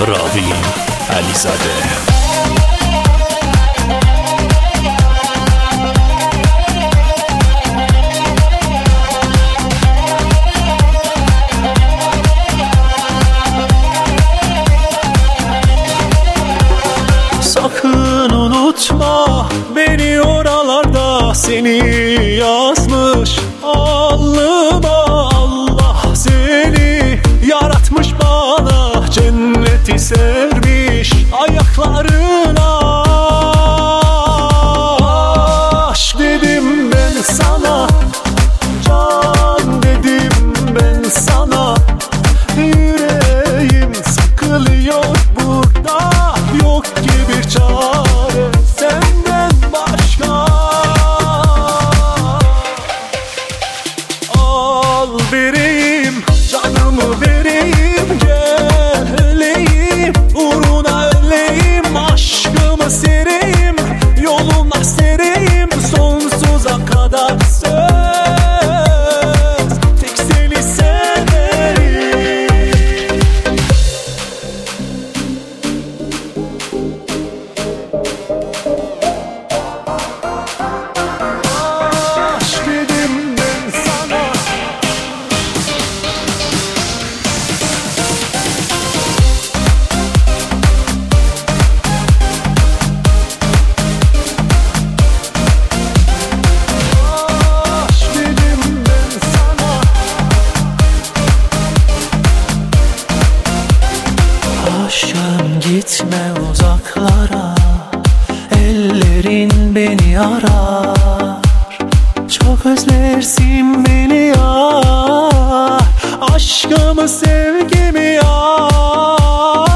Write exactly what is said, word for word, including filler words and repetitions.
راوی علیزاده. Sakın unutma beni, oralarda seni yazmış alnıma. Allah seni yaratmış, bana cenneti sermiş ayaklarına. Aşk dedim ben sana, can dedim ben sana. Yüreğim sıkılıyor burada, yok ki bir çare senden başka. Al vereyim, canımı vereyim, gel öleyim, uğruna öleyim, aşkımı sereyim, yoluna sereyim, sonsuza kadar söz, tek seni severim. Aşk dedim ben sana. Aşk dedim ben sana. Aşkım gitme uzaklara, ellerin beni arar. Çok özlersin beni yar, aşkımı sevgimi yar.